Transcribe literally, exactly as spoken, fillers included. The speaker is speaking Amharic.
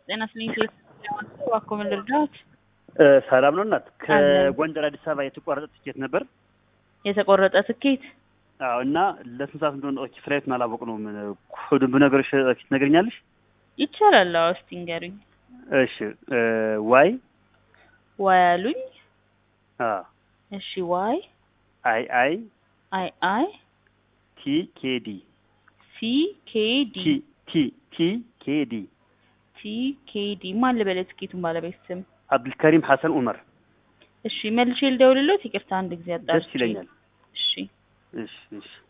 ጤና ስልኝ ስለተዋወቁ አኮመን ልርዳት ሰላም ነው እናት ከጎንደር አዲስ አበባ የተቆረጠ ትኬት ነበር የተቆረጠ ትኬት አዎ እና ለስንት ሰዓት እንደሆነ ኦኬ ፍላይቱን አላወቅነውም ኮዱ በነገርሽ ትነግሪኛለሽ ይቻላል አዎ እስቲ ንገሩኝ እሺ ዋይ ዋይ አሉኝ አ እሺ ዋይ አይ አይ አይ አይ ቲ ኬ ዲ ሲ ኬ ዲ ቲ ቲ ኬ ዲ ቲ ኬ ዲ ማን ልበለ ትኬቱን ባለቤት ስም አብዱልከሪም ሐሰን ዑመር እሺ መልሼ ልደውልልዎት ይቅርታ አንድ ጊዜ አጣርቼ ደስ ይለኛል እሺ እሺ እሺ